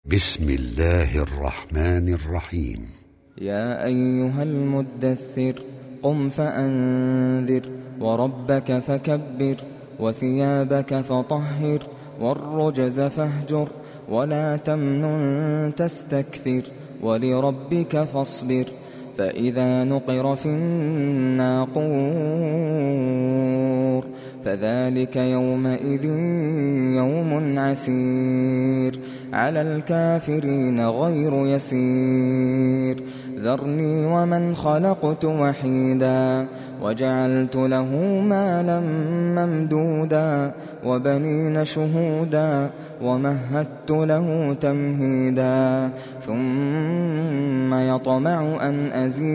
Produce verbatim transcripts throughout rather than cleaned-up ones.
بسم الله الرحمن الرحيم. يا أيها المدثر قم فأنذر وربك فكبر وثيابك فطهر والرجز فاهجر ولا تمنن تستكثر ولربك فاصبر فإذا نقر في الناقور فذلك يومئذ يوم عسير على الكافرين غير يسير ذرني ومن خلقت وحيدا وجعلت له مالا ممدودا وبنين شهودا ومهدت له تمهيدا ثم يطمع أن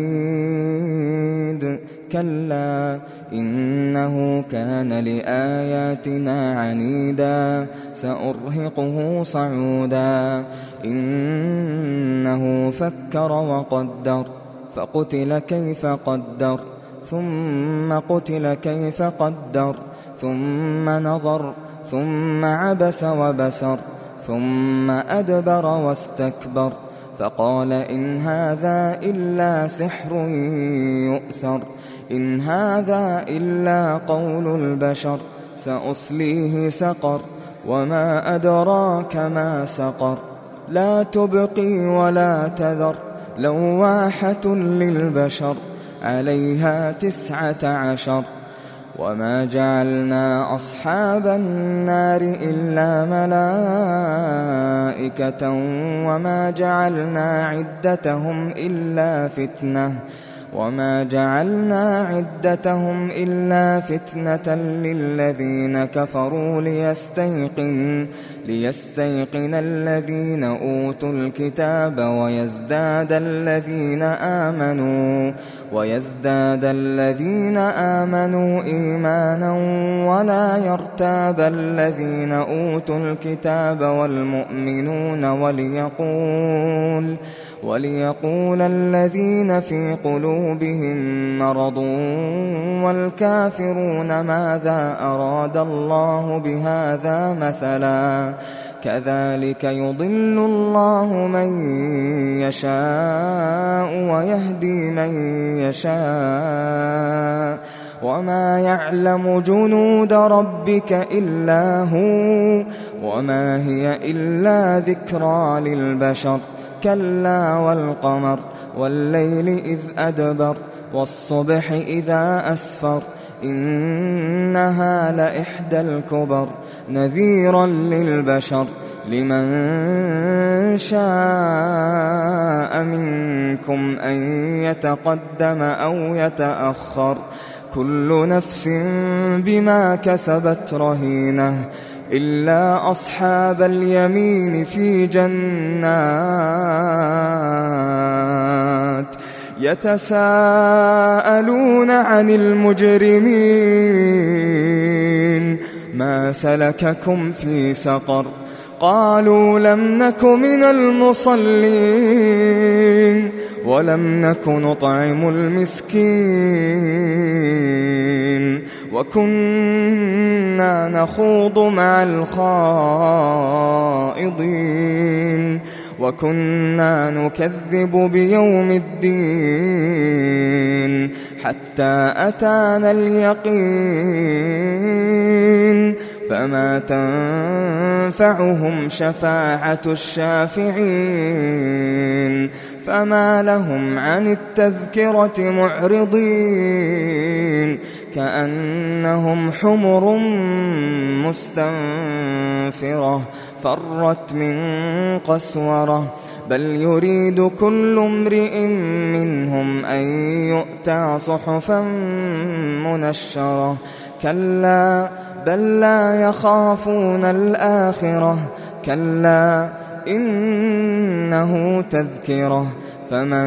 أزيد كلا إنه كان لآياتنا عنيدا سأرهقه صعودا إنه فكر وقدر فقتل كيف قدر ثم قتل كيف قدر ثم نظر ثم عبس وبسر ثم أدبر واستكبر فقال إن هذا إلا سحر يؤثر إن هذا إلا قول البشر سأصليه سقر وما أدراك ما سقر لا تبقي ولا تذر لواحة للبشر عليها تسعة عشر وما جعلنا أصحاب النار إلا ملائكة وما جعلنا عدتهم إلا فتنة وما جعلنا عدتهم إلا فتنة للذين كفروا ليستيقن ليستيقن الذين أوتوا الكتاب ويزداد الذين آمنوا ويزداد الذين آمنوا إيمانا ولا يرتاب الذين أوتوا الكتاب والمؤمنون وليقول وليقول الذين في قلوبهم مرض والكافرون ماذا أراد الله بهذا مثلا كذلك يضل الله من يشاء ويهدي من يشاء وما يعلم جنود ربك إلا هو وما هي إلا ذكرى للبشر كلا والقمر والليل إذ أدبر والصبح إذا أسفر إنها لإحدى الكبر نذيرا للبشر لمن شاء منكم أن يتقدم أو يتأخر كل نفس بما كسبت رهينة إلا أصحاب اليمين في جنات يتساءلون عن المجرمين ما سلككم في سقر قالوا لم نك من المصلين ولم نك نطعم المسكين وكنا نخوض مع الخائضين وكنا نكذب بيوم الدين حتى أتانا اليقين فما تنفعهم شفاعة الشافعين فما لهم عن التذكرة معرضين كأنهم حمر مستنفرة فرت من قسورة بل يريد كل امرئ منهم أن يؤتى صحفا منشرة كلا بل لا يخافون الآخرة كلا إنه تذكرة فمن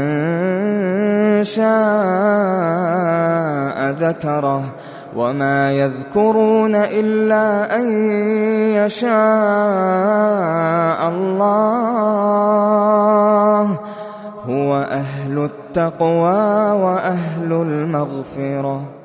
شاء ذكره وما يذكرون إلا أن يشاء الله هو أهل التقوى وأهل المغفرة.